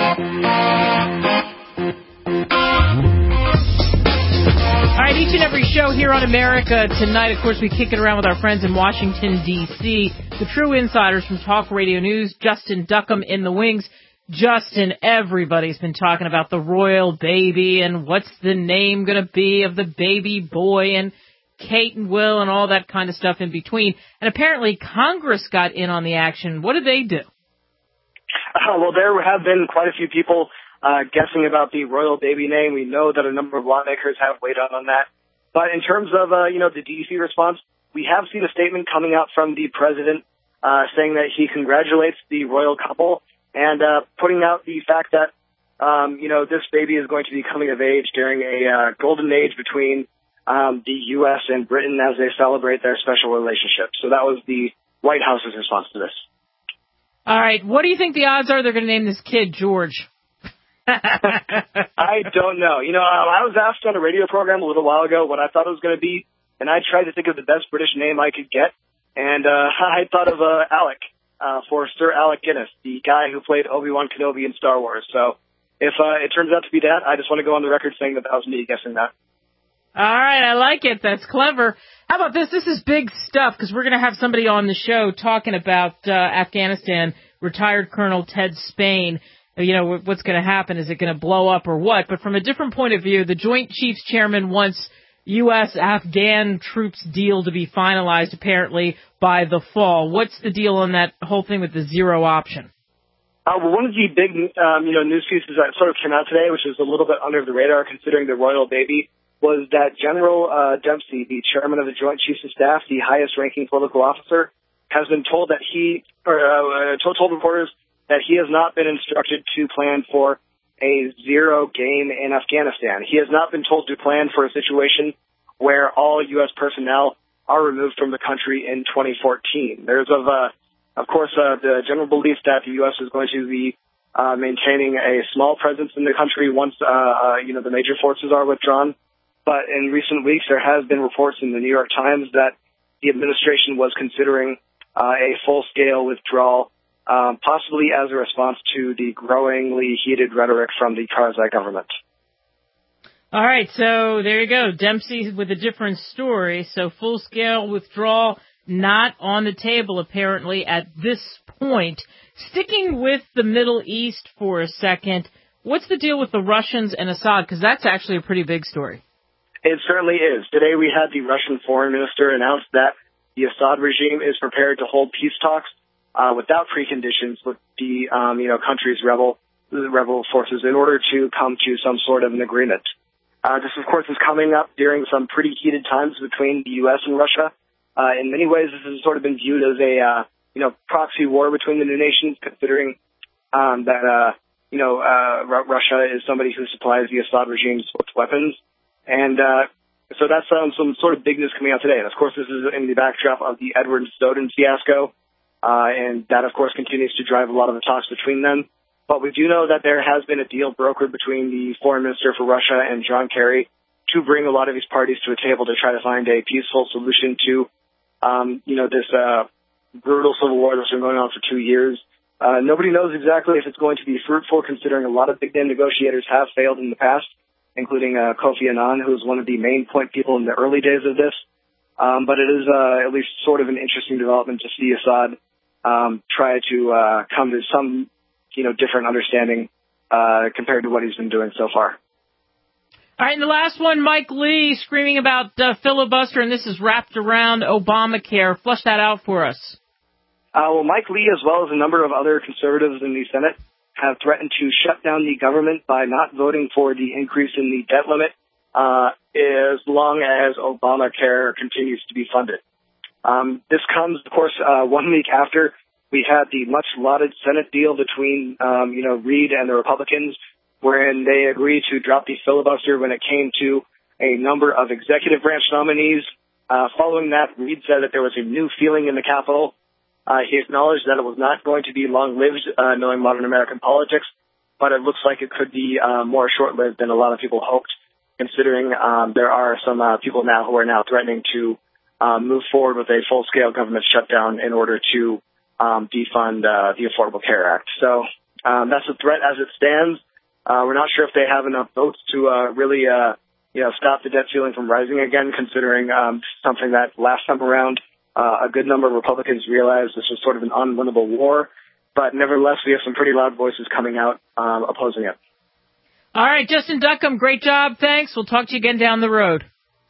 All right, each and every show here on America Tonight, of course, we kick it around with our friends in Washington, D.C., the true insiders from Talk Radio News, Justin Duckham in the wings. Justin, everybody's been talking about the royal baby and what's the name going to be of the baby boy and Kate and Will and all that kind of stuff in between. And apparently Congress got in on the action. What did they do? Well, there have been quite a few people guessing about the royal baby name. We know that a number of lawmakers have weighed in on that. But in terms of, the D.C. response, we have seen a statement coming out from the president saying that he congratulates the royal couple and putting out the fact that, this baby is going to be coming of age during a golden age between the U.S. and Britain as they celebrate their special relationship. So that was the White House's response to this. All right. What do you think the odds are they're going to name this kid George? I don't know. I was asked on a radio program a little while ago what I thought it was going to be, and I tried to think of the best British name I could get, and I thought of Alec for Sir Alec Guinness, the guy who played Obi-Wan Kenobi in Star Wars. So if it turns out to be that, I just want to go on the record saying that was me guessing that. All right, I like it. That's clever. How about this? This is big stuff because we're going to have somebody on the show talking about Afghanistan, retired Colonel Ted Spain. What's going to happen? Is it going to blow up or what? But from a different point of view, the Joint Chiefs Chairman wants U.S.-Afghan troops deal to be finalized, apparently, by the fall. What's the deal on that whole thing with the zero option? Well, one of the big, news pieces that sort of came out today, which is a little bit under the radar considering the royal baby, was that General Dempsey, the chairman of the Joint Chiefs of Staff, the highest-ranking political officer, has been told that told reporters that he has not been instructed to plan for a zero game in Afghanistan. He has not been told to plan for a situation where all U.S. personnel are removed from the country in 2014. There's, of course, the general belief that the U.S. is going to be maintaining a small presence in the country once, the major forces are withdrawn. But in recent weeks, there has been reports in the New York Times that the administration was considering a full-scale withdrawal, possibly as a response to the growingly heated rhetoric from the Karzai government. All right, so there you go. Dempsey with a different story. So full-scale withdrawal not on the table, apparently, at this point. Sticking with the Middle East for a second, what's the deal with the Russians and Assad? Because that's actually a pretty big story. It certainly is. Today we had the Russian foreign minister announce that the Assad regime is prepared to hold peace talks without preconditions with the country's rebel forces in order to come to some sort of an agreement. This, of course, is coming up during some pretty heated times between the U.S. and Russia. In many ways, this has sort of been viewed as a proxy war between the two nations, considering that Russia is somebody who supplies the Assad regime's weapons. And so that's some sort of bigness coming out today. And, of course, this is in the backdrop of the Edward Snowden fiasco, and that, of course, continues to drive a lot of the talks between them. But we do know that there has been a deal brokered between the foreign minister for Russia and John Kerry to bring a lot of these parties to a table to try to find a peaceful solution to, this brutal civil war that's been going on for 2 years. Nobody knows exactly if it's going to be fruitful, considering a lot of big-name negotiators have failed in the past, including Kofi Annan, who was one of the main point people in the early days of this. But it is at least sort of an interesting development to see Assad try to come to some, different understanding compared to what he's been doing so far. All right, and the last one, Mike Lee screaming about filibuster, and this is wrapped around Obamacare. Flush that out for us. Well, Mike Lee, as well as a number of other conservatives in the Senate, have threatened to shut down the government by not voting for the increase in the debt limit as long as Obamacare continues to be funded. This comes, of course, 1 week after we had the much-lauded Senate deal between, Reid and the Republicans, wherein they agreed to drop the filibuster when it came to a number of executive branch nominees. Following that, Reid said that there was a new feeling in the Capitol. He acknowledged that it was not going to be long-lived, knowing modern American politics, but it looks like it could be more short-lived than a lot of people hoped, considering there are some people now who are now threatening to move forward with a full-scale government shutdown in order to defund the Affordable Care Act. So That's a threat as it stands. We're not sure if they have enough votes to really stop the debt ceiling from rising again, considering something that last time around a good number of Republicans realized this was sort of an unwinnable war. But nevertheless, we have some pretty loud voices coming out opposing it. All right, Justin Duckham, great job. Thanks. We'll talk to you again down the road.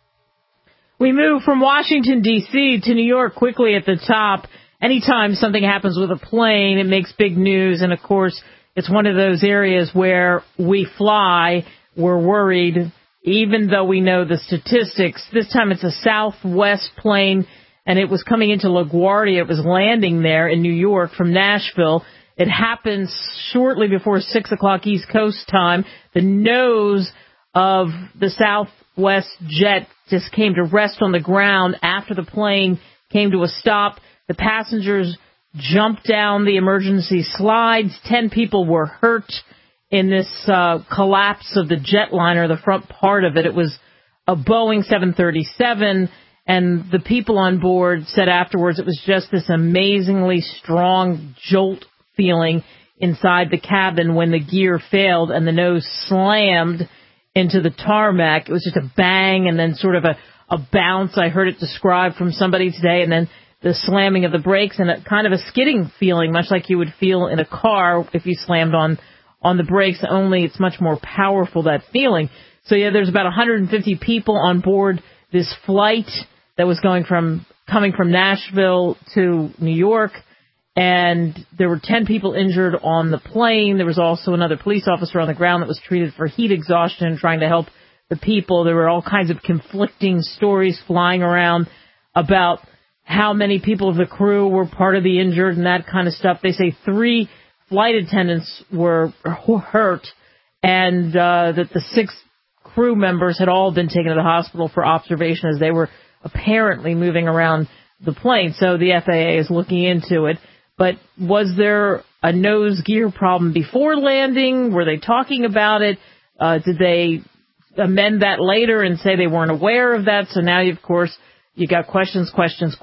We move from Washington, D.C. to New York quickly at the top. Anytime something happens with a plane, it makes big news. And, of course, it's one of those areas where we fly. We're worried, even though we know the statistics. This time it's a Southwest plane, and it was coming into LaGuardia. It was landing there in New York from Nashville. It happened shortly before 6 o'clock East Coast time. The nose of the Southwest jet just came to rest on the ground after the plane came to a stop. The passengers jumped down the emergency slides. 10 people were hurt in this collapse of the jetliner, the front part of it. It was a Boeing 737, and the people on board said afterwards it was just this amazingly strong jolt feeling inside the cabin when the gear failed and the nose slammed into the tarmac. It was just a bang and then sort of a bounce. I heard it described from somebody today, and then the slamming of the brakes and a kind of a skidding feeling, much like you would feel in a car if you slammed on the brakes, only it's much more powerful, that feeling. So, yeah, there's about 150 people on board this flight that was coming from Nashville to New York, and there were 10 people injured on the plane. There was also another police officer on the ground that was treated for heat exhaustion, trying to help the people. There were all kinds of conflicting stories flying around about how many people of the crew were part of the injured and that kind of stuff. They say 3 flight attendants were hurt, and that the 6 crew members had all been taken to the hospital for observation as they were apparently moving around the plane. So the FAA is looking into it. But was there a nose gear problem before landing? Were they talking about it? Did they amend that later and say they weren't aware of that? So now, of course, you got questions,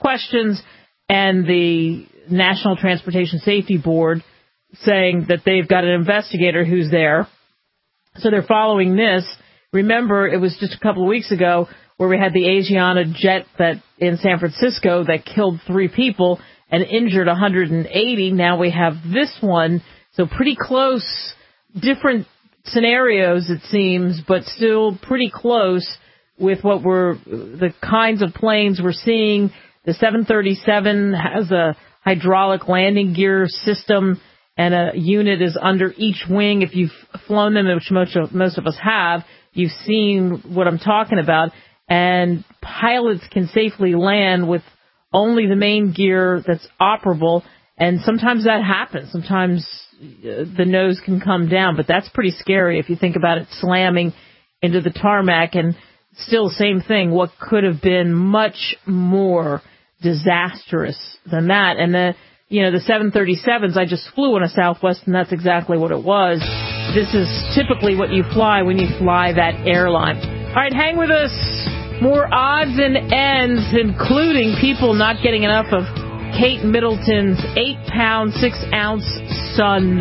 and the National Transportation Safety Board saying that they've got an investigator who's there. So they're following this. Remember, it was just a couple of weeks ago where we had the Asiana jet that in San Francisco that killed 3 people and injured 180. Now we have this one. So pretty close, different scenarios, it seems, but still pretty close with what the kinds of planes we're seeing. The 737 has a hydraulic landing gear system, and a unit is under each wing. If you've flown them, which most of us have, you've seen what I'm talking about. And pilots can safely land with only the main gear that's operable, and sometimes that happens. Sometimes the nose can come down, but that's pretty scary if you think about it slamming into the tarmac. And still, same thing, what could have been much more disastrous than that. And the 737s, I just flew on a Southwest, and that's exactly what it was. This is typically what you fly when you fly that airline. All right, hang with us. More odds and ends, including people not getting enough of Kate Middleton's 8-pound, 6-ounce son.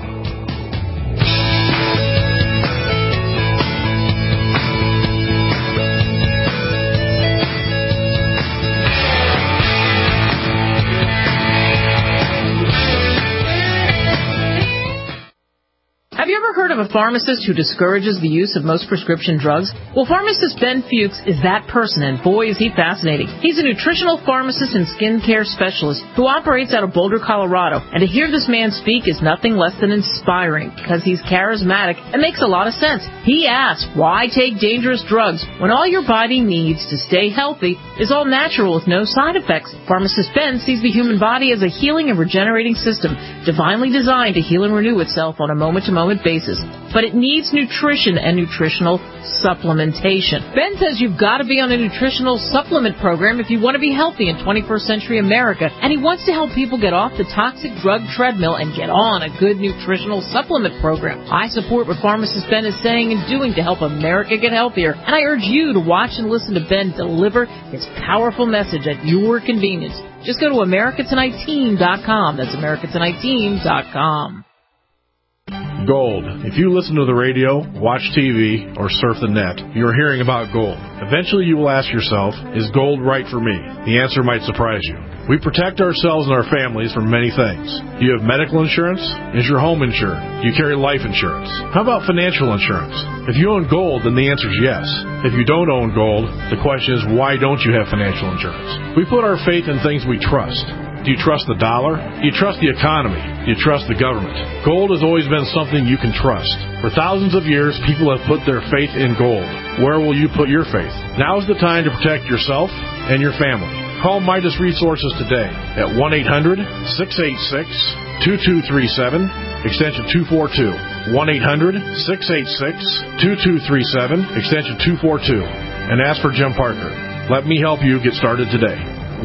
Have you ever heard of a pharmacist who discourages the use of most prescription drugs? Well, pharmacist Ben Fuchs is that person, and boy, is he fascinating. He's a nutritional pharmacist and skincare specialist who operates out of Boulder, Colorado. And to hear this man speak is nothing less than inspiring, because he's charismatic and makes a lot of sense. He asks, why take dangerous drugs when all your body needs to stay healthy is all natural with no side effects? Pharmacist Ben sees the human body as a healing and regenerating system, divinely designed to heal and renew itself on a moment-to-moment basis. But it needs nutrition and nutritional supplementation. Ben says you've got to be on a nutritional supplement program if you want to be healthy in 21st century America, and he wants to help people get off the toxic drug treadmill and get on a good nutritional supplement program. I support what pharmacist Ben is saying and doing to help America get healthier, and I urge you to watch and listen to Ben deliver his powerful message at your convenience. Just go to AmericaTonightTeam.com. That's AmericaTonightTeam.com. Gold. If you listen to the radio, watch TV, or surf the net, you're hearing about gold. Eventually you will ask yourself, is gold right for me? The answer might surprise you. We protect ourselves and our families from many things. Do you have medical insurance? Is your home insured? Do you carry life insurance? How about financial insurance? If you own gold, then the answer is yes. If you don't own gold, the question is, why don't you have financial insurance? We put our faith in things we trust. Do you trust the dollar? Do you trust the economy? Do you trust the government? Gold has always been something you can trust. For thousands of years, people have put their faith in gold. Where will you put your faith? Now is the time to protect yourself and your family. Call Midas Resources today at 1-800-686-2237, extension 242. 1-800-686-2237, extension 242. And ask for Jim Parker. Let me help you get started today.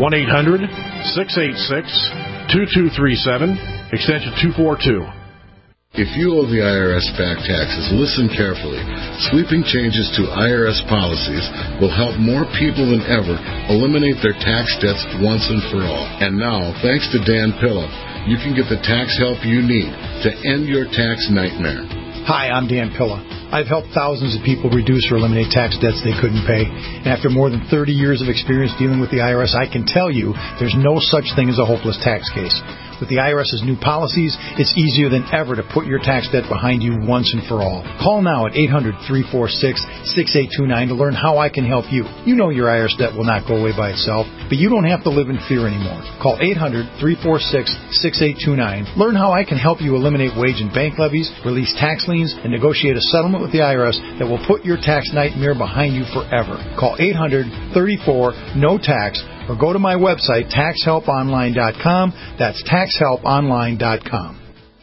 1-800-686-2237, extension 242. If you owe the IRS back taxes, listen carefully. Sweeping changes to IRS policies will help more people than ever eliminate their tax debts once and for all. And now, thanks to Dan Pilla, you can get the tax help you need to end your tax nightmare. Hi, I'm Dan Pilla. I've helped thousands of people reduce or eliminate tax debts they couldn't pay. And after more than 30 years of experience dealing with the IRS, I can tell you there's no such thing as a hopeless tax case. With the IRS's new policies, it's easier than ever to put your tax debt behind you once and for all. Call now at 800-346-6829 to learn how I can help you. You know your IRS debt will not go away by itself, but you don't have to live in fear anymore. Call 800-346-6829. Learn how I can help you eliminate wage and bank levies, release tax liens, and negotiate a settlement with the IRS that will put your tax nightmare behind you forever. Call 800-34-NO-TAX or go to my website, taxhelponline.com. That's taxhelponline.com.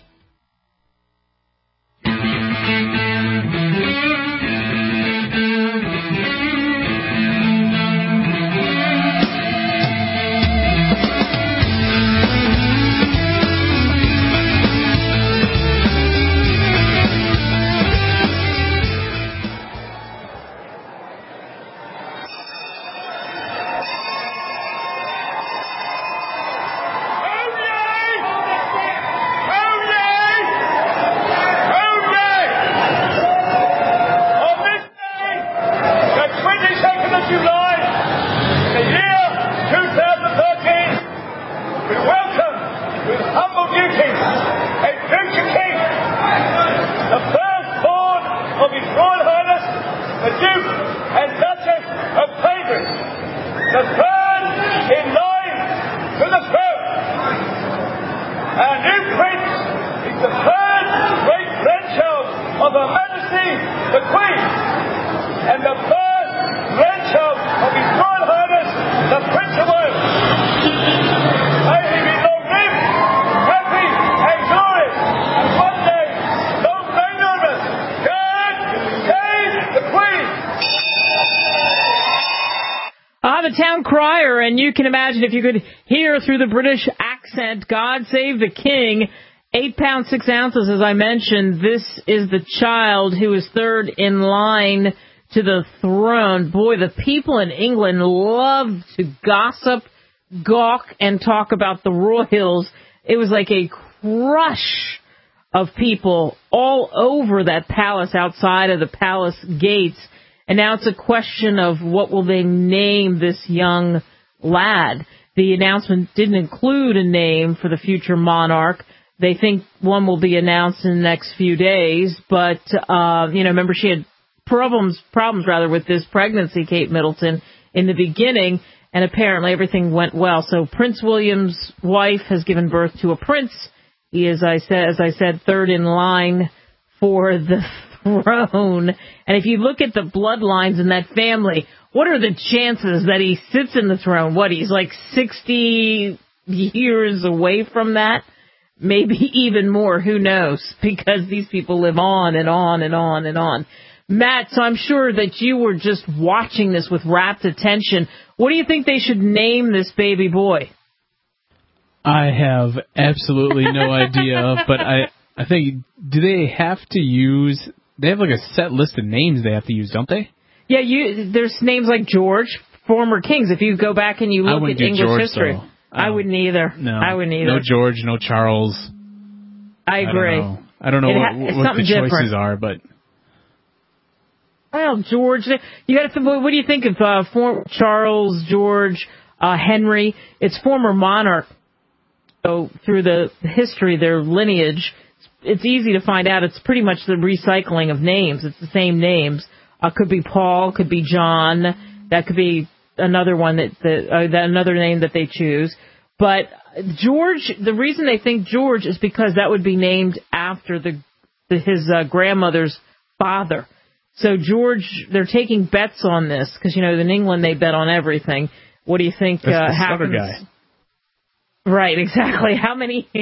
You can imagine if you could hear through the British accent, God Save the King, 8 pounds 6 ounces, as I mentioned. This is the child who is third in line to the throne. Boy, the people in England love to gossip, gawk, and talk about the royals. It was like a crush of people all over that palace, outside of the palace gates. And now it's a question of what will they name this young lad. The announcement didn't include a name for the future monarch. They think one will be announced in the next few days, but remember she had problems with this pregnancy, Kate Middleton, in the beginning, and apparently everything went well. So Prince William's wife has given birth to a prince. He is, as I said, third in line for the throne. And if you look at the bloodlines in that family, what are the chances that he sits in the throne? He's like 60 years away from that? Maybe even more. Who knows? Because these people live on and on and on and on. Matt, so I'm sure that you were just watching this with rapt attention. What do you think they should name this baby boy? I have absolutely no idea, but I think, do they have to use, they have like a set list of names they have to use, don't they? Yeah, there's names like George, former kings. If you go back and you look at English George, history. Though. I wouldn't either. No. I wouldn't either. No George, no Charles. I agree. I don't know what the choices are, but... Well, George, you got to. What do you think of Charles, George, Henry? It's former monarch. So through the history, their lineage, it's easy to find out. It's pretty much the recycling of names. It's the same names. Could be Paul, could be John. That could be another one another name that they choose. But George, the reason they think George is because that would be named after his grandmother's father. So George, they're taking bets on this because, in England they bet on everything. What do you think happens? Guy. Right, exactly. How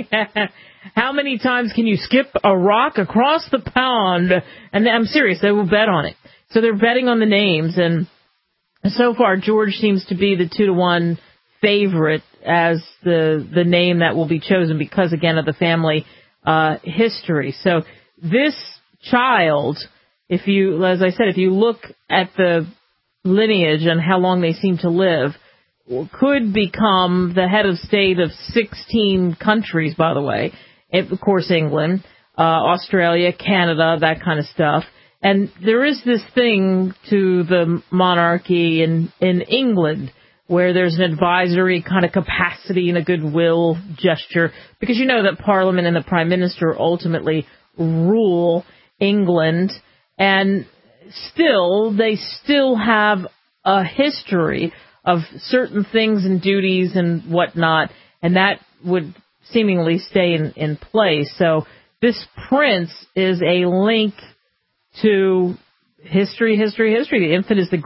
many times can you skip a rock across the pond? And I'm serious, they will bet on it. So they're betting on the names, and so far George seems to be the 2-1 favorite as the name that will be chosen because, again, of the family history. So this child, as I said, if you look at the lineage and how long they seem to live, could become the head of state of 16 countries, by the way. Of course, England, Australia, Canada, that kind of stuff. And there is this thing to the monarchy in England where there's an advisory kind of capacity and a goodwill gesture, because you know that Parliament and the Prime Minister ultimately rule England. And they still have a history of certain things and duties and whatnot, and that would seemingly stay in place. So this prince is a link to history. The infant is the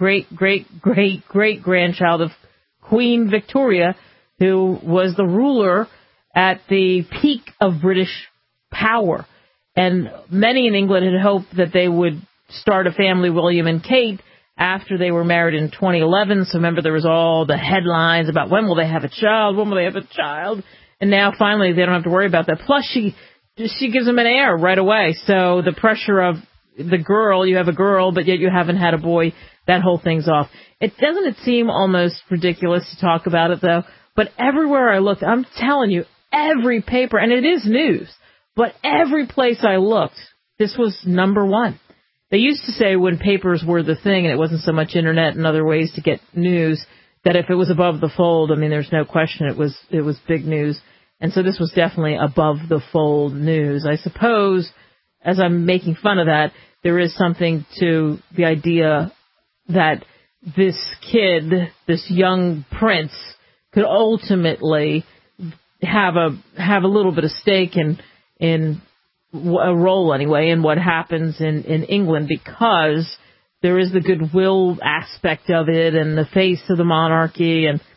great-great-great-great-great-grandchild of Queen Victoria, who was the ruler at the peak of British power. And many in England had hoped that they would start a family, William and Kate, after they were married in 2011. So remember, there was all the headlines about when will they have a child, and now finally they don't have to worry about that. Plus, she gives them an heir right away. So the pressure of the girl, you have a girl, but yet you haven't had a boy, that whole thing's off. Doesn't it seem almost ridiculous to talk about it, though? But everywhere I looked, I'm telling you, every paper, and it is news, but every place I looked, this was number one. They used to say when papers were the thing and it wasn't so much internet and other ways to get news, that if it was above the fold, there's no question it was big news. And so this was definitely above the fold news. I suppose, as I'm making fun of that, there is something to the idea that this kid, this young prince, could ultimately have a little bit of stake in a role anyway in what happens in England, because there is the goodwill aspect of it and the face of the monarchy and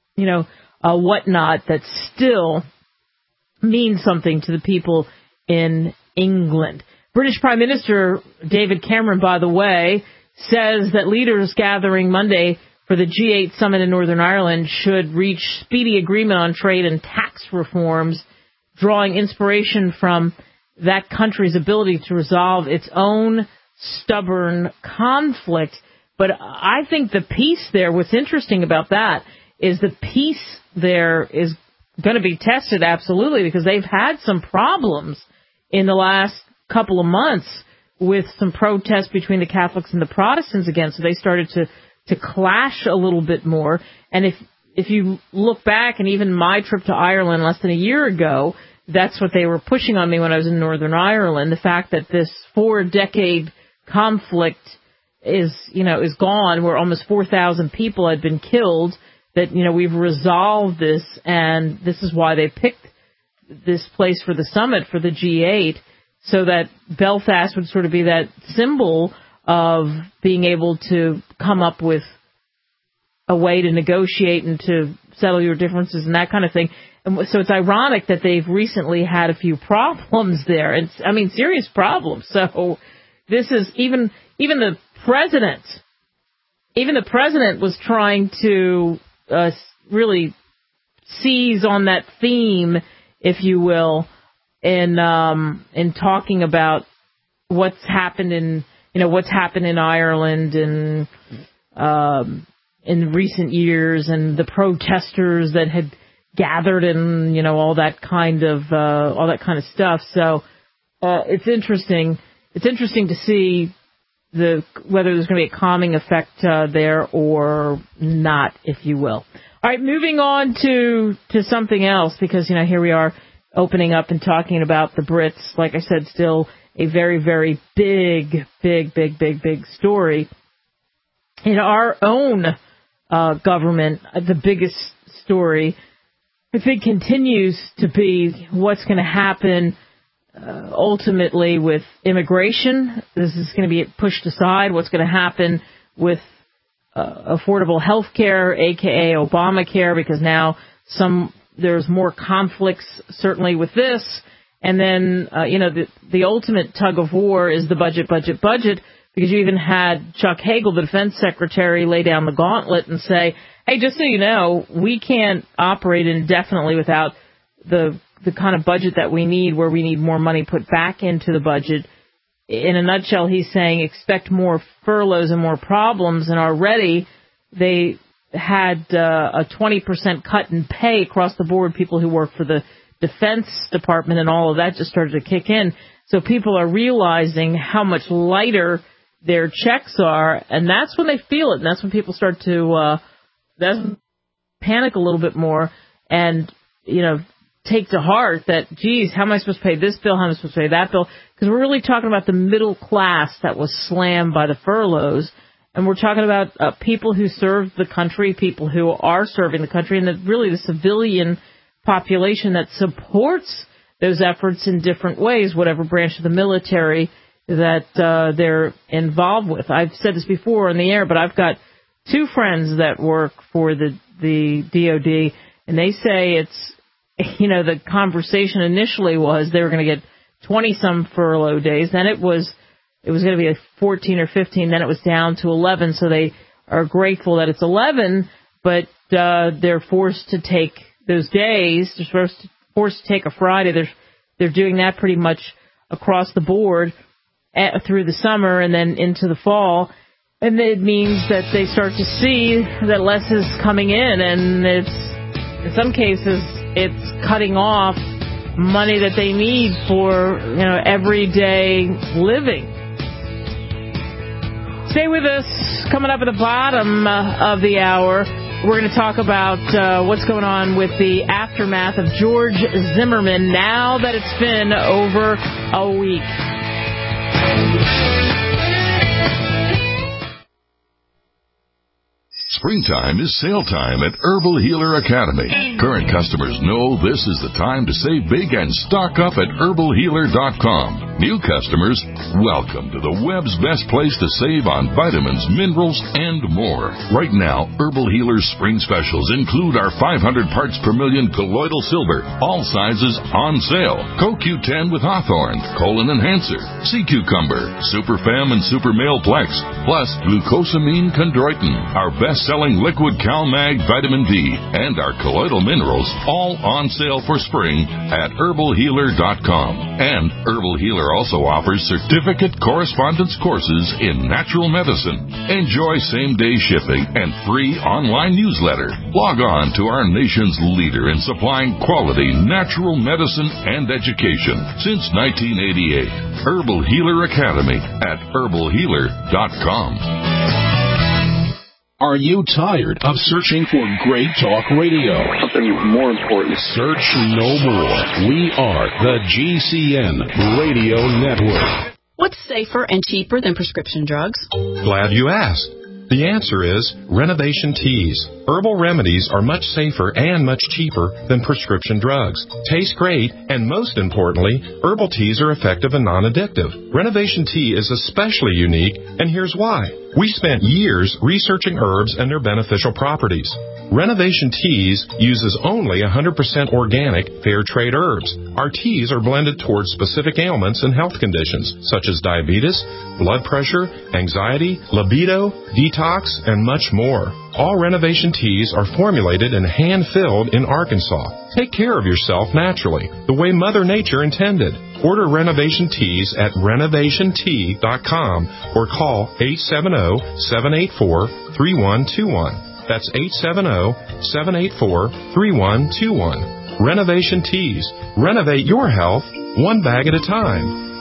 whatnot that still means something to the people in England. British Prime Minister David Cameron, by the way, says that leaders gathering Monday for the G8 summit in Northern Ireland should reach speedy agreement on trade and tax reforms, drawing inspiration from that country's ability to resolve its own stubborn conflict. But I think the peace there, what's interesting about that is the peace there is going to be tested, absolutely, because they've had some problems in the last couple of months with some protests between the Catholics and the Protestants again. So they started to clash a little bit more. And if you look back, and even my trip to Ireland less than a year ago, that's what they were pushing on me when I was in Northern Ireland, the fact that this 4-decade conflict is gone, where almost 4,000 people had been killed, that, we've resolved this, and this is why they picked this place for the summit, for the G8, so that Belfast would sort of be that symbol of being able to come up with a way to negotiate and to settle your differences and that kind of thing. And so it's ironic that they've recently had a few problems there. Serious problems. So this is even the president was trying to really seize on that theme, if you will, in talking about what's happened in Ireland and in recent years, and the protesters that had gathered and all that kind of stuff. So it's interesting. It's interesting to see whether there's going to be a calming effect there or not, if you will. All right, moving on to something else, because, here we are opening up and talking about the Brits. Like I said, still a very, very big story. In our own government, the biggest story, I think, continues to be what's going to happen ultimately with immigration. This is going to be pushed aside. What's going to happen with affordable health care, a.k.a. Obamacare, because now there's more conflicts, certainly, with this. And then, the ultimate tug of war is the budget, because you even had Chuck Hagel, the defense secretary, lay down the gauntlet and say, hey, just so you know, we can't operate indefinitely without the kind of budget that we need, where we need more money put back into the budget. In a nutshell, he's saying expect more furloughs and more problems, and already they had a 20% cut in pay across the board, people who work for the Defense Department, and all of that just started to kick in. So people are realizing how much lighter their checks are, and that's when they feel it, and that's when people start to panic a little bit more and, take to heart that, geez, how am I supposed to pay this bill? How am I supposed to pay that bill? Because we're really talking about the middle class that was slammed by the furloughs. And we're talking about people who serve the country, people who are serving the country, and really the civilian population that supports those efforts in different ways, whatever branch of the military that they're involved with. I've said this before on the air, but I've got two friends that work for the DOD, and they say it's, the conversation initially was they were going to get 20-some furlough days. Then it was going to be 14 or 15. Then it was down to 11. So they are grateful that it's 11, but they're forced to take those days. They're forced to take a Friday. They're doing that pretty much across the board through the summer and then into the fall. And it means that they start to see that less is coming in, and it's, in some cases, it's cutting off money that they need for, everyday living. Stay with us. Coming up at the bottom of the hour, we're going to talk about what's going on with the aftermath of George Zimmerman now that it's been over a week. Springtime is sale time at Herbal Healer Academy. Current customers know this is the time to save big and stock up at herbalhealer.com. New customers, welcome to the web's best place to save on vitamins, minerals, and more. Right now, Herbal Healer's spring specials include our 500 parts per million colloidal silver, all sizes on sale. CoQ10 with Hawthorne, Colon Enhancer, Sea Cucumber, Super Fem and Super Male Plex, plus glucosamine chondroitin, our best-selling liquid CalMag vitamin D, and our colloidal minerals, all on sale for spring at herbalhealer.com. And Herbal Healer also offers certificate correspondence courses in natural medicine. Enjoy same-day shipping and free online newsletter. Log on to our nation's leader in supplying quality natural medicine and education since 1988. Herbal Healer Academy at herbalhealer.com. Are you tired of searching for great talk radio? Something more important. Search no more. We are the GCN Radio Network. What's safer and cheaper than prescription drugs? Glad you asked. The answer is Renovation Teas. Herbal remedies are much safer and much cheaper than prescription drugs. Taste great, and most importantly, herbal teas are effective and non-addictive. Renovation Tea is especially unique, and here's why. We spent years researching herbs and their beneficial properties. Renovation Teas uses only 100% organic, fair trade herbs. Our teas are blended towards specific ailments and health conditions, such as diabetes, blood pressure, anxiety, libido, detox, and much more. All Renovation Teas are formulated and hand-filled in Arkansas. Take care of yourself naturally, the way Mother Nature intended. Order Renovation Teas at renovationtea.com or call 870-784-3121. That's 870-784-3121. Renovation Teas. Renovate your health one bag at a time.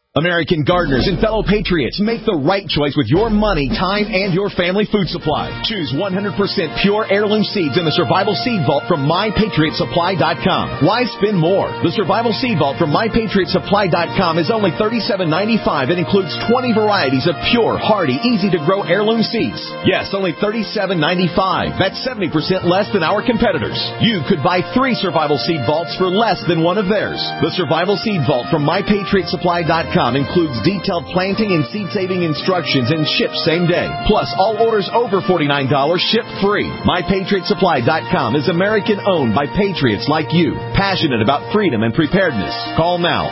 American gardeners and fellow patriots, make the right choice with your money, time, and your family food supply. Choose 100% pure heirloom seeds in the Survival Seed Vault from MyPatriotSupply.com. Why spend more? The Survival Seed Vault from MyPatriotSupply.com is only $37.95 and includes 20 varieties of pure, hardy, easy-to-grow heirloom seeds. Yes, only $37.95. That's 70% less than our competitors. You could buy 3 Survival Seed Vaults for less than one of theirs. The Survival Seed Vault from MyPatriotSupply.com includes detailed planting and seed-saving instructions and ships same day. Plus, all orders over $49 ship free. MyPatriotSupply.com is American-owned by patriots like you, passionate about freedom and preparedness. Call now,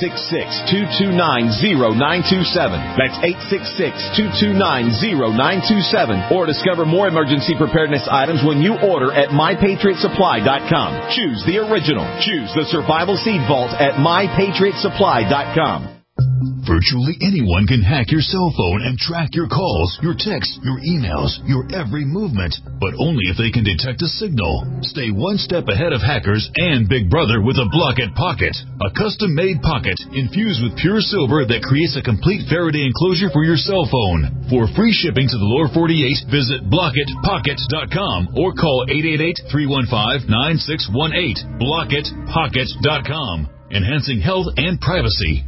866-229-0927. That's 866-229-0927. Or discover more emergency preparedness items when you order at MyPatriotSupply.com. Choose the original. Choose the Survival Seed Vault at MyPatriotSupply.com. Virtually anyone can hack your cell phone and track your calls, your texts, your emails, your every movement, but only if they can detect a signal. Stay one step ahead of hackers and Big Brother with a Blockit Pocket, a custom-made pocket infused with pure silver that creates a complete Faraday enclosure for your cell phone. For free shipping to the lower 48, visit BlockitPockets.com or call 888-315-9618. BlockitPockets.com, enhancing health and privacy.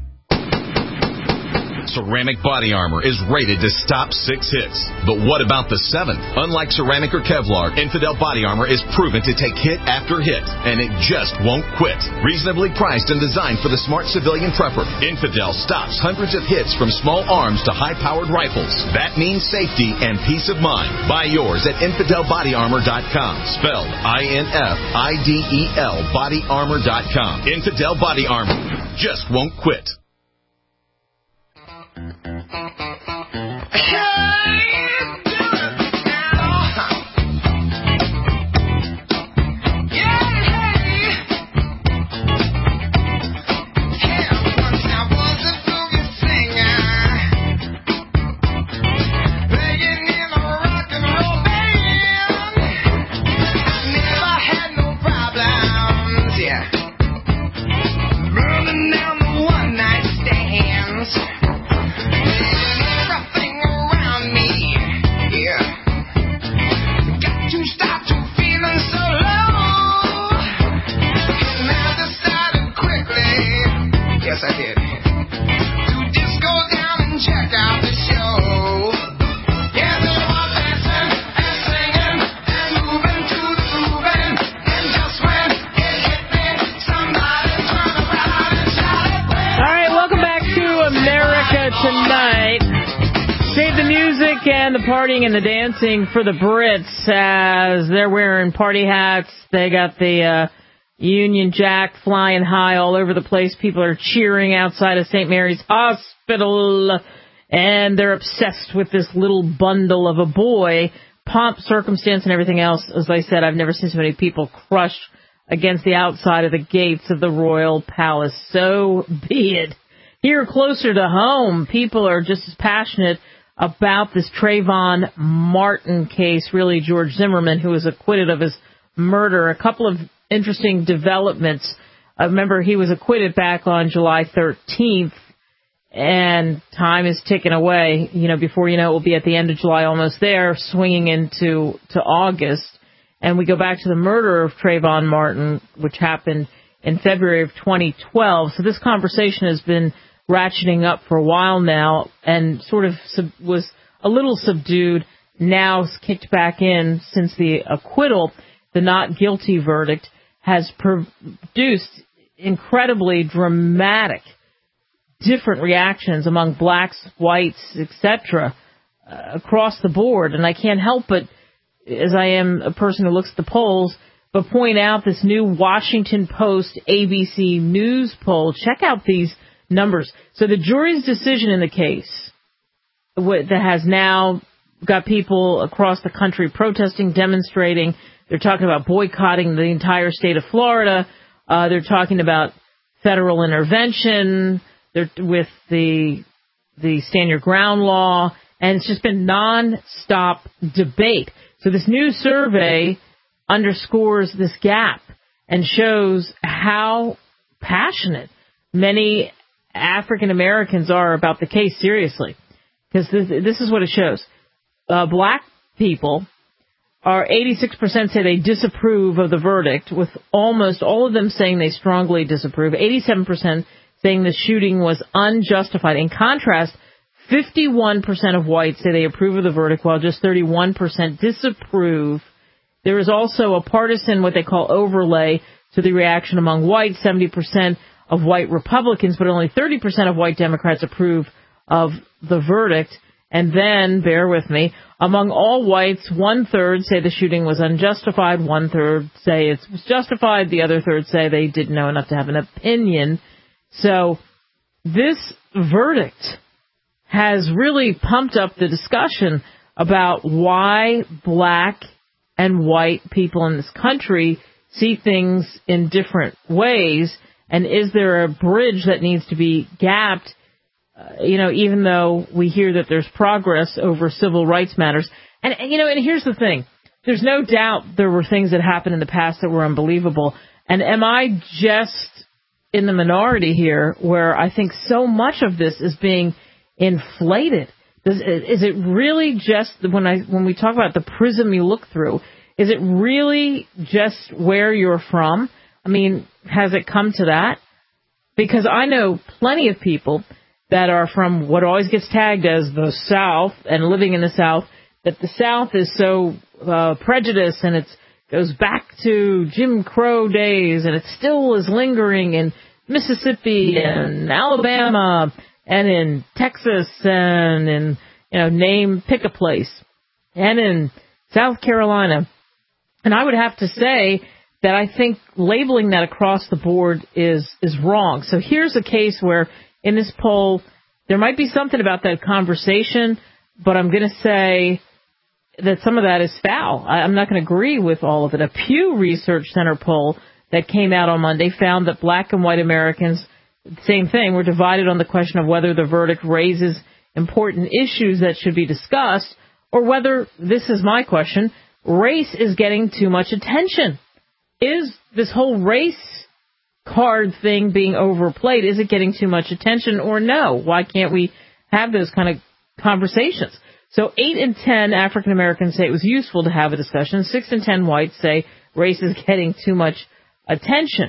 Ceramic Body Armor is rated to stop 6 hits. But what about the 7th? Unlike ceramic or Kevlar, Infidel Body Armor is proven to take hit after hit, and it just won't quit. Reasonably priced and designed for the smart civilian prepper, Infidel stops hundreds of hits from small arms to high-powered rifles. That means safety and peace of mind. Buy yours at InfidelBodyArmor.com. Spelled INFIDEL BodyArmor.com. Infidel Body Armor just won't quit. And the partying and the dancing for the Brits as they're wearing party hats. They got the Union Jack flying high all over the place. People are cheering outside of St. Mary's Hospital, and they're obsessed with this little bundle of a boy. Pomp, circumstance, and everything else. As I said, I've never seen so many people crushed against the outside of the gates of the Royal Palace. So be it. Here, closer to home, people are just as passionate about this Trayvon Martin case, really George Zimmerman, who was acquitted of his murder. A couple of interesting developments. Remember, he was acquitted back on July 13th, and time is ticking away. You know, before you know it, we'll be at the end of July, almost there, swinging into August. And we go back to the murder of Trayvon Martin, which happened in February of 2012. So this conversation has been ratcheting up for a while now and sort of was a little subdued, now kicked back in since the acquittal. The not guilty verdict has produced incredibly dramatic different reactions among blacks, whites, etc., across the board. And I can't help but, as I am a person who looks at the polls, but point out this new Washington Post ABC News poll. Check out these numbers. So the jury's decision in the case that has now got people across the country protesting, demonstrating. They're talking about boycotting the entire state of Florida. They're talking about federal intervention. They're with the Stand Your Ground law. And it's just been non-stop debate. So this new survey underscores this gap and shows how passionate many African Americans are about the case seriously. Because this is what it shows. Black people are 86% say they disapprove of the verdict, with almost all of them saying they strongly disapprove. 87% saying the shooting was unjustified. In contrast, 51% of whites say they approve of the verdict, while just 31% disapprove. There is also a partisan, what they call overlay, to the reaction among whites. 70% of white Republicans, but only 30% of white Democrats approve of the verdict. And then, bear with me, among all whites, 1/3 say the shooting was unjustified, 1/3 say it was justified, the other third say they didn't know enough to have an opinion. So this verdict has really pumped up the discussion about why black and white people in this country see things in different ways, and is there a bridge that needs to be gapped, even though we hear that there's progress over civil rights matters. And here's the thing. There's no doubt there were things that happened in the past that were unbelievable. And am I just in the minority here where I think so much of this is being inflated? Is it really just, when we talk about the prism you look through, is it really just where you're from? I mean, has it come to that? Because I know plenty of people that are from what always gets tagged as the South and living in the South, that the South is so prejudiced and it goes back to Jim Crow days and it still is lingering in Mississippi and Alabama and in Texas and in, pick a place, and in South Carolina. And I would have to say that I think labeling that across the board is wrong. So here's a case where in this poll, there might be something about that conversation, but I'm going to say that some of that is foul. I'm not going to agree with all of it. A Pew Research Center poll that came out on Monday found that black and white Americans, same thing, were divided on the question of whether the verdict raises important issues that should be discussed, or whether, this is my question, race is getting too much attention. Is this whole race card thing being overplayed? Is it getting too much attention, or no? Why can't we have those kind of conversations? So 8 in 10 African Americans say it was useful to have a discussion. 6 in 10 whites say race is getting too much attention.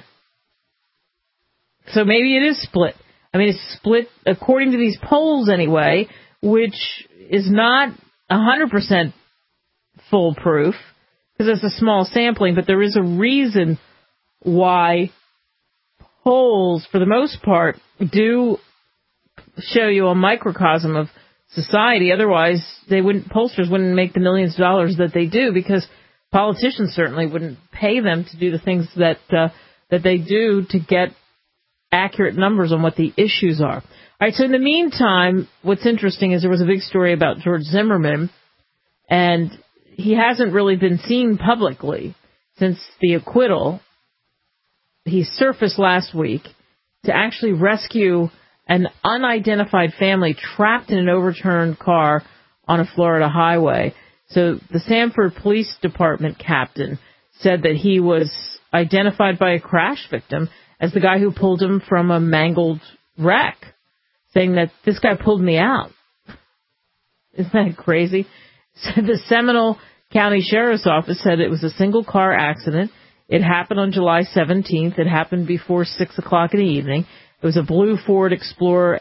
So maybe it is split. I mean, it's split according to these polls anyway, which is not 100% foolproof because it's a small sampling, but there is a reason why polls, for the most part, do show you a microcosm of society. Otherwise, pollsters wouldn't make the millions of dollars that they do, because politicians certainly wouldn't pay them to do the things that they do to get accurate numbers on what the issues are. All right, so in the meantime, what's interesting is there was a big story about George Zimmerman, and he hasn't really been seen publicly since the acquittal. He surfaced last week to actually rescue an unidentified family trapped in an overturned car on a Florida highway. So the Sanford Police Department captain said that he was identified by a crash victim as the guy who pulled him from a mangled wreck, saying that this guy pulled me out. Isn't that crazy? So the Seminole County Sheriff's Office said it was a single-car accident. It happened on July 17th. It happened before 6 o'clock in the evening. It was a blue Ford Explorer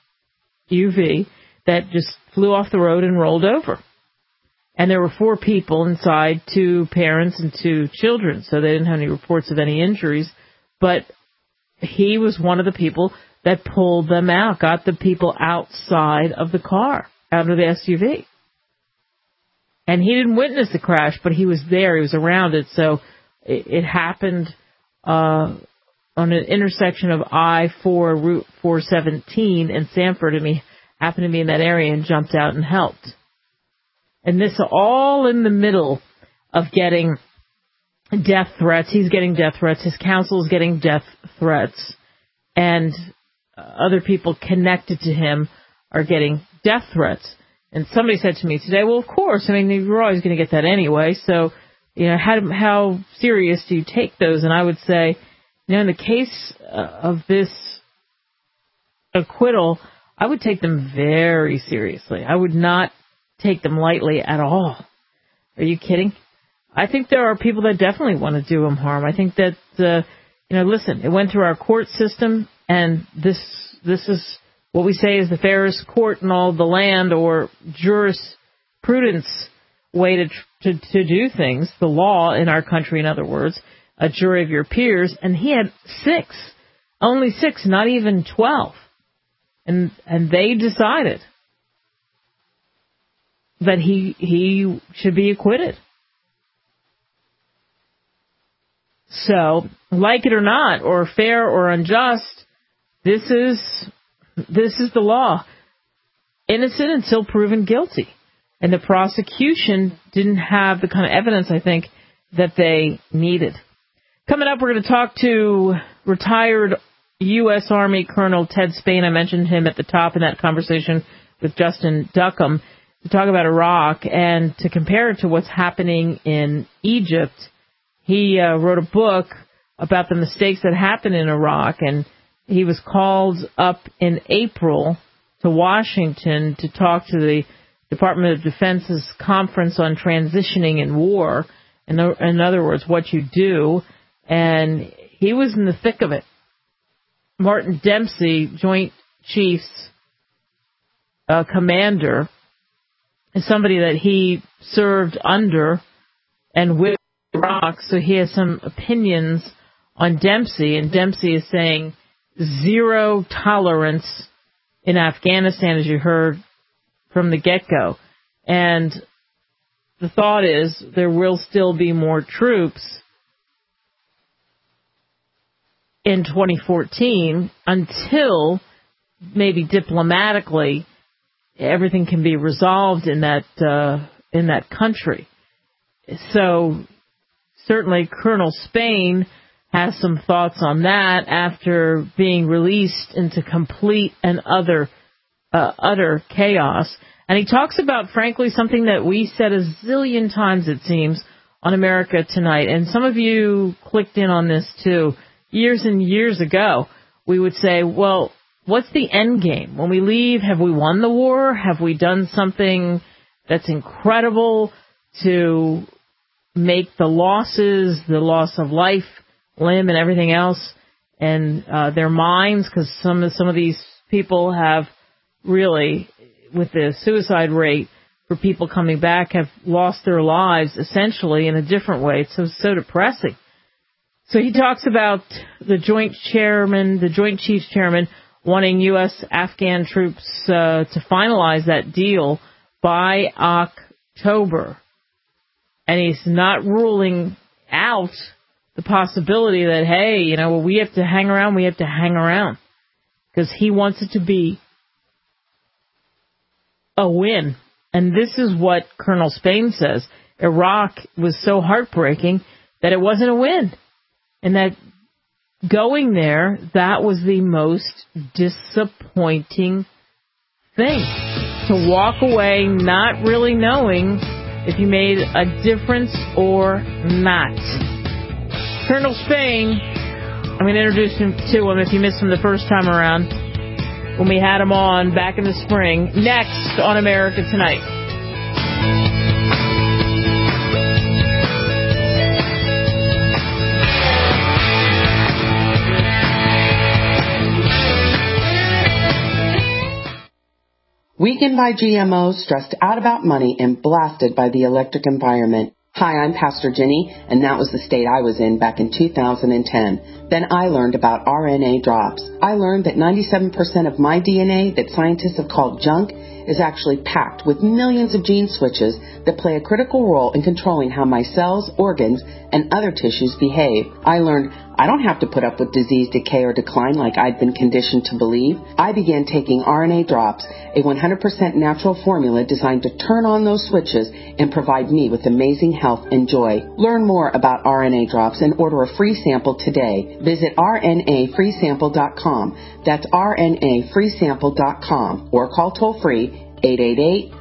SUV that just flew off the road and rolled over. And there were 4 people inside, 2 parents and 2 children, so they didn't have any reports of any injuries. But he was one of the people that pulled them out, got the people outside of the car, out of the SUV. And he didn't witness the crash, but he was there. He was around it. So it happened on an intersection of I-4, Route 417 in Sanford, and he happened to be in that area and jumped out and helped. And this all in the middle of getting death threats. He's getting death threats. His counsel is getting death threats. And other people connected to him are getting death threats. And somebody said to me today, well, of course, I mean, you're always going to get that anyway. So, how serious do you take those? And I would say, in the case of this acquittal, I would take them very seriously. I would not take them lightly at all. Are you kidding? I think there are people that definitely want to do him harm. I think that, listen, it went through our court system, and this is what we say is the fairest court in all the land, or jurisprudence way to do things, the law in our country, in other words, a jury of your peers, and he had only 6, not even 12. And they decided that he should be acquitted. So, like it or not, or fair or unjust, this is the law. Innocent until proven guilty. And the prosecution didn't have the kind of evidence, I think, that they needed. Coming up, we're going to talk to retired U.S. Army Colonel Ted Spain. I mentioned him at the top in that conversation with Justin Duckham, to talk about Iraq and to compare it to what's happening in Egypt. He wrote a book about the mistakes that happened in Iraq, and he was called up in April to Washington to talk to the Department of Defense's conference on transitioning in war. In other words, what you do. And he was in the thick of it. Martin Dempsey, Joint Chiefs commander, is somebody that he served under and with Iraq, so he has some opinions on Dempsey, and Dempsey is saying zero tolerance in Afghanistan, as you heard from the get-go. And the thought is there will still be more troops in 2014 until maybe diplomatically everything can be resolved in that country. So certainly Colonel Spain has some thoughts on that after being released into complete and utter chaos. And he talks about, frankly, something that we said a zillion times, it seems, on America Tonight. And some of you clicked in on this, too. Years and years ago, we would say, well, what's the end game? When we leave, have we won the war? Have we done something that's incredible to make the losses, the loss of life, limb, and everything else, and their minds? Because some of these people have really, with the suicide rate for people coming back, have lost their lives essentially in a different way. It's so depressing. So he talks about the Joint Chiefs Chairman, wanting U.S. Afghan troops to finalize that deal by October. And he's not ruling out the possibility that, hey, we have to hang around. Because he wants it to be a win. And this is what Colonel Spain says. Iraq was so heartbreaking that it wasn't a win. And that going there, that was the most disappointing thing. To walk away not really knowing if you made a difference or not. Colonel Spain, I'm going to introduce him to him if you missed him the first time around, when we had him on back in the spring. Next on America Tonight. Weakened by GMOs, stressed out about money, and blasted by the electric environment. Hi, I'm Pastor Jenny, and that was the state I was in back in 2010. Then I learned about RNA drops. I learned that 97% of my DNA that scientists have called junk is actually packed with millions of gene switches that play a critical role in controlling how my cells, organs, and other tissues behave. I learned I don't have to put up with disease, decay, or decline like I'd been conditioned to believe. I began taking RNA drops, a 100% natural formula designed to turn on those switches and provide me with amazing health and joy. Learn more about RNA drops and order a free sample today. Visit rnafreesample.com. That's rnafreesample.com, or call toll-free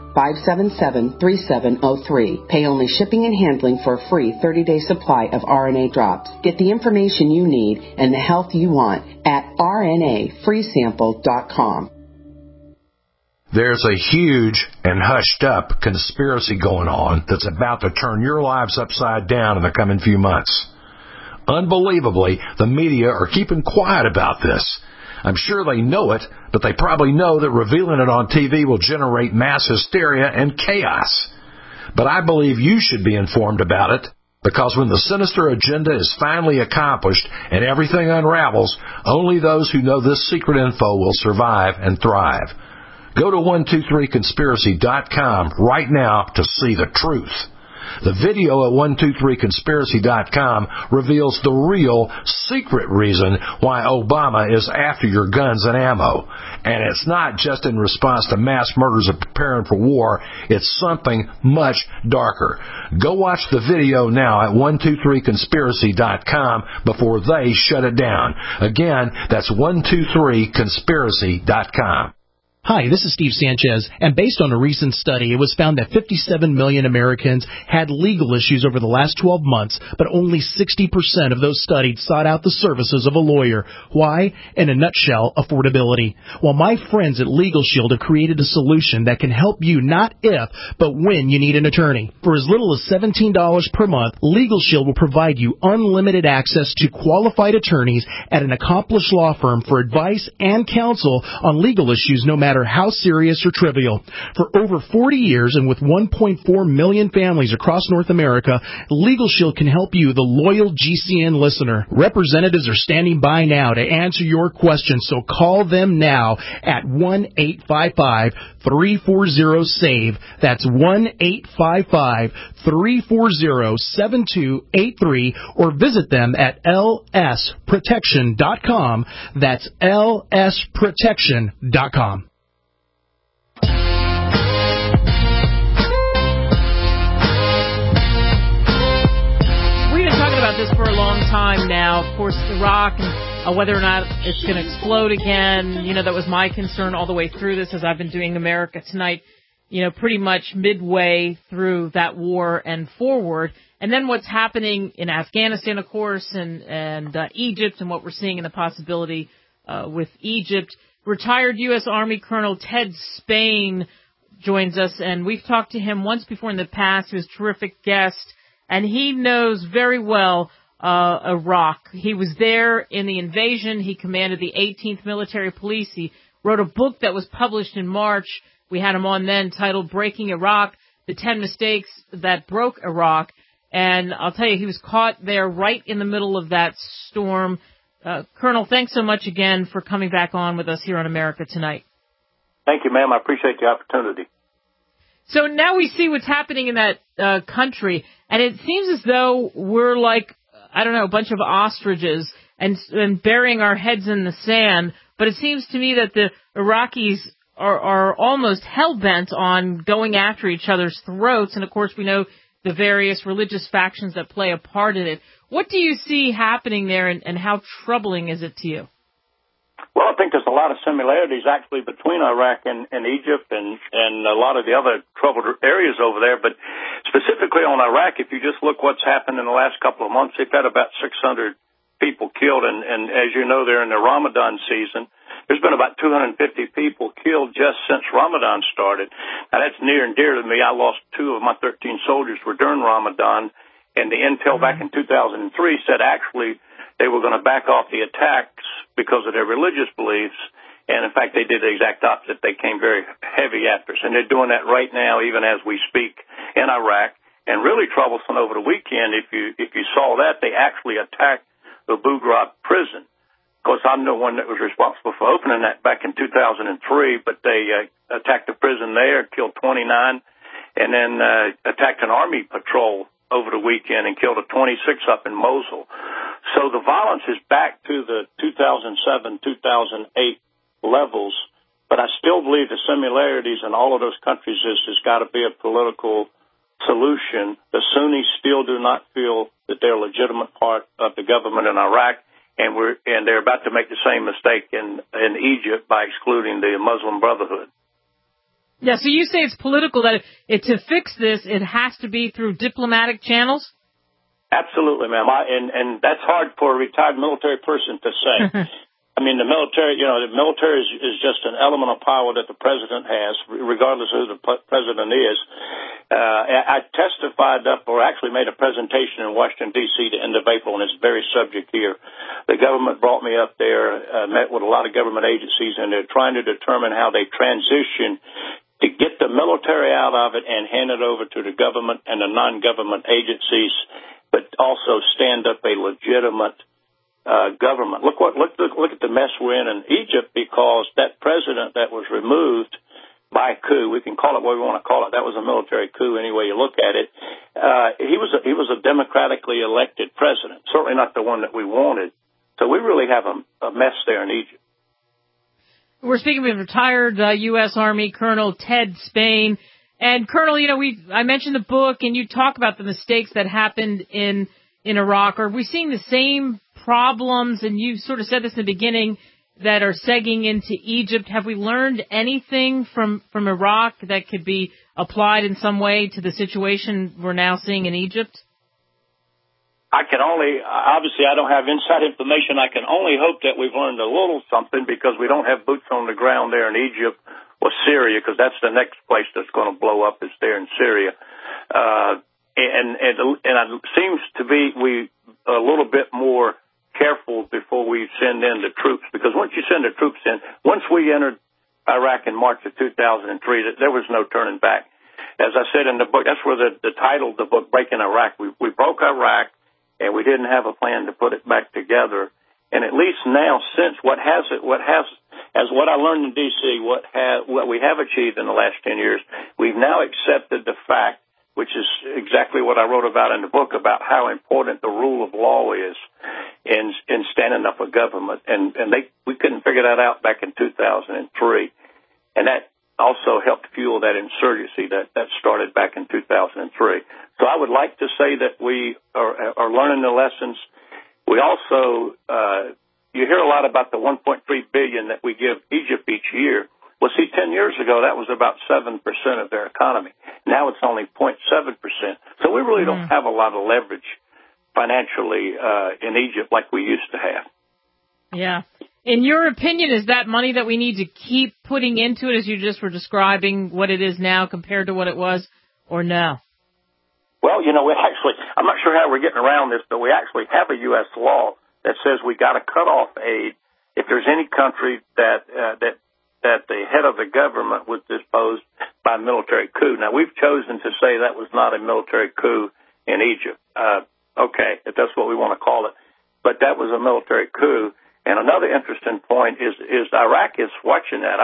577-3703. Pay only shipping and handling for a free 30-day supply of RNA drops. Get the information you need and the health you want at rnafreesample.com. There's a huge and hushed up conspiracy going on that's about to turn your lives upside down in the coming few months. Unbelievably, the media are keeping quiet about this. I'm sure they know it, but they probably know that revealing it on TV will generate mass hysteria and chaos. But I believe you should be informed about it, because when the sinister agenda is finally accomplished and everything unravels, only those who know this secret info will survive and thrive. Go to 123conspiracy.com right now to see the truth. The video at 123conspiracy.com reveals the real, secret reason why Obama is after your guns and ammo. And it's not just in response to mass murders of preparing for war. It's something much darker. Go watch the video now at 123conspiracy.com before they shut it down. Again, that's 123conspiracy.com. Hi, this is Steve Sanchez, and based on a recent study, it was found that 57 million Americans had legal issues over the last 12 months, but only 60% of those studied sought out the services of a lawyer. Why? In a nutshell, affordability. Well, my friends at Legal Shield have created a solution that can help you not if, but when you need an attorney. For as little as $17 per month, Legal Shield will provide you unlimited access to qualified attorneys at an accomplished law firm for advice and counsel on legal issues, no matter how serious or trivial. For over 40 years and with 1.4 million families across North America, Legal Shield can help you, the loyal GCN listener. Representatives are standing by now to answer your questions, so call them now at 1-855-340-SAVE. That's 1-855-340-7283, or visit them at lsprotection.com. That's lsprotection.com. This for a long time now. Of course, Iraq and whether or not it's going to explode again. You know, that was my concern all the way through this as I've been doing America Tonight, you know, pretty much midway through that war and forward. And then what's happening in Afghanistan, of course, and Egypt, and what we're seeing in the possibility with Egypt. Retired U.S. Army Colonel Ted Spain joins us, and we've talked to him once before in the past. He was a terrific guest. And he knows very well Iraq. He was there in the invasion. He commanded the 18th Military Police. He wrote a book that was published in March. We had him on then, titled Breaking Iraq, The 10 Mistakes That Broke Iraq. And I'll tell you, he was caught there right in the middle of that storm. Colonel, thanks so much again for coming back on with us here on America Tonight. Thank you, ma'am. I appreciate the opportunity. So now we see what's happening in that country, and it seems as though we're like, I don't know, a bunch of ostriches and burying our heads in the sand. But it seems to me that the Iraqis are almost hell-bent on going after each other's throats. And, of course, we know the various religious factions that play a part in it. What do you see happening there, and how troubling is it to you? Well, I think there's a lot of similarities actually between Iraq and Egypt and a lot of the other troubled areas over there. But specifically on Iraq, if you just look what's happened in the last couple of months, they've had about 600 people killed. And as you know, they're in the Ramadan season. There's been about 250 people killed just since Ramadan started. Now, that's near and dear to me. I lost 2 of my 13 soldiers were during Ramadan. And the intel back in 2003 said actually they were going to back off the attacks because of their religious beliefs. And, in fact, they did the exact opposite. They came very heavy after us. And they're doing that right now, even as we speak, in Iraq. And really troublesome over the weekend, if you saw that, they actually attacked the Abu Ghraib prison. Of course, I'm the one that was responsible for opening that back in 2003, but they attacked the prison there, killed 29, and then attacked an army patrol over the weekend and killed a 26 up in Mosul. So the violence is back to the 2007, 2008 levels, but I still believe the similarities in all of those countries is there's got to be a political solution. The Sunnis still do not feel that they're a legitimate part of the government in Iraq, and they're about to make the same mistake in Egypt by excluding the Muslim Brotherhood. Yeah, so you say it's political, that to fix this, it has to be through diplomatic channels? Absolutely, ma'am. And that's hard for a retired military person to say. I mean, the military is just an element of power that the president has, regardless of who the president is. I testified or actually made a presentation in Washington, D.C. the end of April on this very subject here. The government brought me up there, met with a lot of government agencies, and they're trying to determine how they transition to get the military out of it and hand it over to the government and the non-government agencies, but also stand up a legitimate government. Look at the mess we're in Egypt, because that president that was removed by coup, we can call it what we want to call it. That was a military coup any way you look at it. He was a democratically elected president, certainly not the one that we wanted. So we really have a mess there in Egypt. We're speaking with retired U.S. Army Colonel Ted Spain. And Colonel, I mentioned the book, and you talk about the mistakes that happened in Iraq. Are we seeing the same problems, and you sort of said this in the beginning, that are segging into Egypt? Have we learned anything from Iraq that could be applied in some way to the situation we're now seeing in Egypt? Obviously I don't have inside information. I can only hope that we've learned a little something, because we don't have boots on the ground there in Egypt or Syria, because that's the next place that's going to blow up, is there in Syria. And it seems to be we a little bit more careful before we send in the troops, because once you send the troops in, once we entered Iraq in March of 2003, there was no turning back. As I said in the book, that's where the title of the book, Breaking Iraq, we broke Iraq, and we didn't have a plan to put it back together. And at least now, since what I learned in D.C., what we have achieved in the last 10 years, we've now accepted the fact, which is exactly what I wrote about in the book, about how important the rule of law is in standing up a government. And we couldn't figure that out back in 2003. And that also helped fuel that insurgency that started back in 2003. So I would like to say that we are learning the lessons. We also, you hear a lot about the $1.3 billion that we give Egypt each year. Well, see, 10 years ago, that was about 7% of their economy. Now it's only 0.7%. So we really don't have a lot of leverage financially in Egypt like we used to have. Yeah. In your opinion, is that money that we need to keep putting into it, as you just were describing what it is now compared to what it was, or no? Well, I'm not sure how we're getting around this, but we actually have a U.S. law that says we got to cut off aid if there's any country that the head of the government was disposed by a military coup. Now, we've chosen to say that was not a military coup in Egypt. Okay, if that's what we want to call it. But that was a military coup. And another interesting point is Iraq is watching that.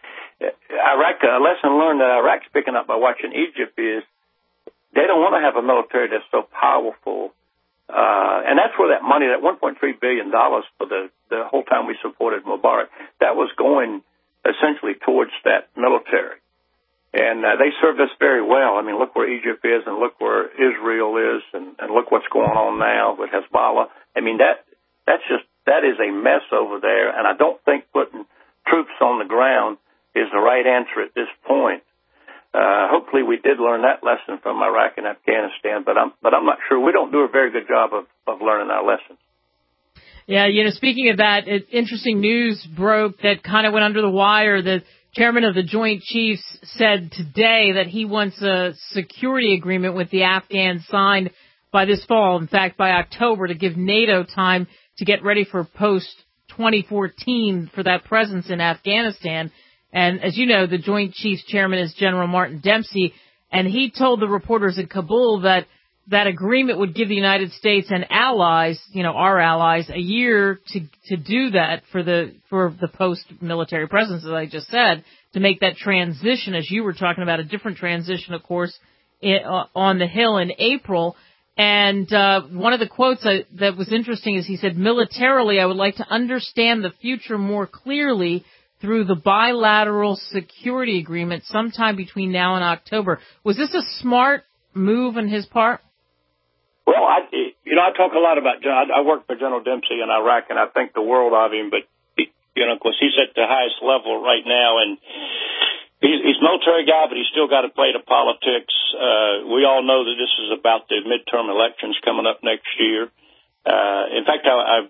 A lesson learned that Iraq's picking up by watching Egypt is they don't want to have a military that's so powerful. And that's where that money, that $1.3 billion for the whole time we supported Mubarak, that was going essentially towards that military. And they served us very well. I mean, look where Egypt is, and look where Israel is, and look what's going on now with Hezbollah. I mean, that is a mess over there, and I don't think putting troops on the ground is the right answer at this point. Hopefully we did learn that lesson from Iraq and Afghanistan, but I'm not sure. We don't do a very good job of learning our lessons. Yeah, speaking of that, interesting news broke that kind of went under the wire. The chairman of the Joint Chiefs said today that he wants a security agreement with the Afghans signed by this fall, in fact, by October, to give NATO time to get ready for post-2014 for that presence in Afghanistan. And as you know, the Joint Chiefs chairman is General Martin Dempsey, and he told the reporters in Kabul that that agreement would give the United States and allies, our allies, a year to do that for the post-military presence, as I just said, to make that transition, as you were talking about, a different transition, of course, on the Hill in April. And one of the quotes that was interesting is he said, militarily, I would like to understand the future more clearly through the bilateral security agreement sometime between now and October. Was this a smart move on his part? Well, I talk a lot about John. I work for General Dempsey in Iraq, and I think the world of him. But of course, he's at the highest level right now, and he's he's a military guy, but he's still got to play the politics. We all know that this is about the midterm elections coming up next year. In fact,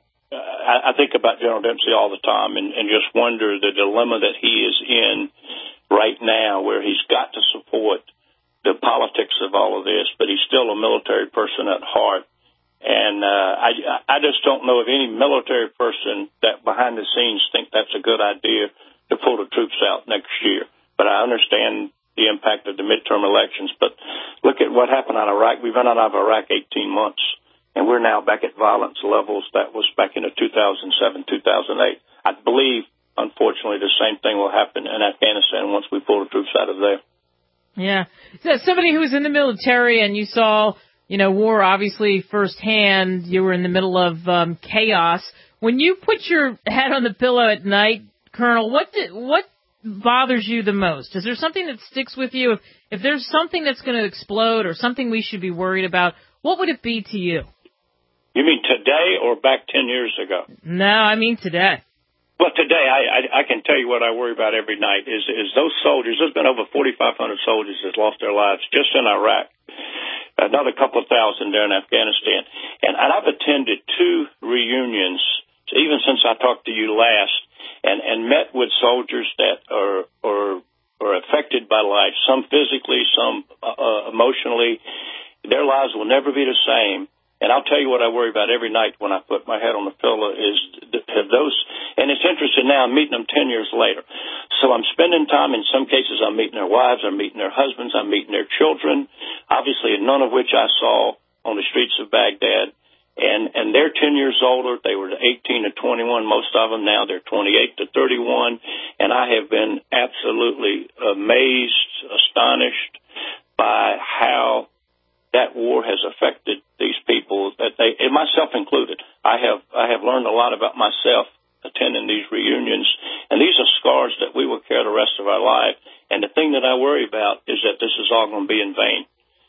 I think about General Dempsey all the time and just wonder the dilemma that he is in right now, where he's got to support the politics of all of this, but he's still a military person at heart. And I just don't know of any military person that behind the scenes think that's a good idea to pull the troops out next year. But I understand the impact of the midterm elections. But look at what happened in Iraq. We've been out of Iraq 18 months, and we're now back at violence levels that was back in 2007, 2008. I believe, unfortunately, the same thing will happen in Afghanistan once we pull the troops out of there. Yeah. So somebody who was in the military and you saw, war obviously firsthand, you were in the middle of chaos. When you put your head on the pillow at night, Colonel, what bothers you the most? Is there something that sticks with you? If there's something that's going to explode or something we should be worried about, what would it be to you? You mean today or back 10 years ago? No, I mean today. Well, today, I can tell you what I worry about every night is those soldiers. There's been over 4,500 soldiers that lost their lives just in Iraq, another couple of thousand there in Afghanistan. And I've attended 2 reunions, even since I talked to you last, and met with soldiers that are affected by life, some physically, some emotionally. Their lives will never be the same. And I'll tell you what I worry about every night when I put my head on the pillow is have those, and it's interesting now, I'm meeting them 10 years later. So I'm spending time, in some cases I'm meeting their wives, I'm meeting their husbands, I'm meeting their children, obviously none of which I saw on the streets of Baghdad. And they're 10 years older. They were 18 to 21, most of them. Now they're 28 to 31. And I have been absolutely amazed, astonished by how that war has affected these people, that they, and myself included. I have learned a lot about myself attending these reunions, and these are scars that we will carry the rest of our life. And the thing that I worry about is that this is all going to be in vain.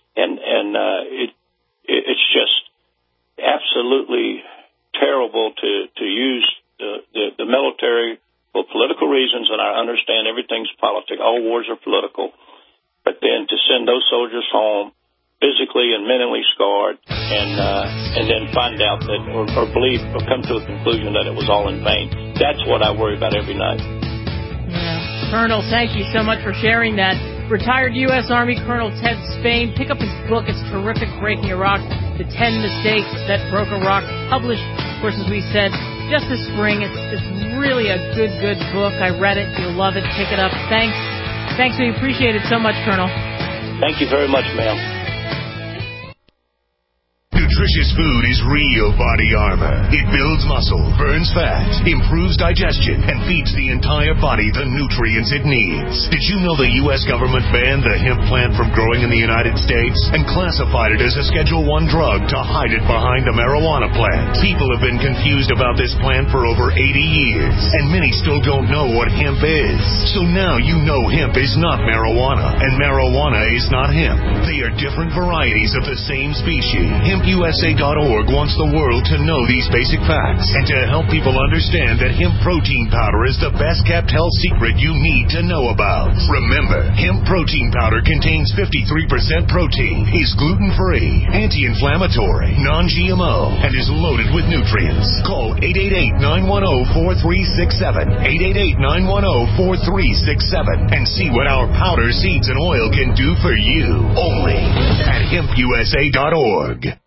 It's just absolutely terrible to use the military for political reasons, and I understand everything's politics. All wars are political. But then to send those soldiers home physically and mentally scarred, and then find out that, or believe, or come to a conclusion that it was all in vain. That's what I worry about every night. Yeah. Colonel, thank you so much for sharing that. Retired U.S. Army Colonel Ted Spain. Pick up his book. It's terrific, Breaking Iraq, The 10 Mistakes That Broke Iraq. Published, of course, as we said, just this spring. It's really a good book. I read it. You'll love it. Pick it up. Thanks. We appreciate it so much, Colonel. Thank you very much, ma'am. Nutritious food is real body armor. It builds muscle, burns fat, improves digestion, and feeds the entire body the nutrients it needs. Did you know the U.S. government banned the hemp plant from growing in the United States and classified it as a Schedule I drug to hide it behind a marijuana plant? People have been confused about this plant for over 80 years, and many still don't know what hemp is. So now you know hemp is not marijuana, and marijuana is not hemp. They are different varieties of the same species. HempUSA.org wants the world to know these basic facts and to help people understand that hemp protein powder is the best kept health secret you need to know about. Remember, hemp protein powder contains 53% protein, is gluten-free, anti-inflammatory, non-GMO, and is loaded with nutrients. Call 888-910-4367, 888-910-4367, and see what our powder, seeds, and oil can do for you. Only at HempUSA.org.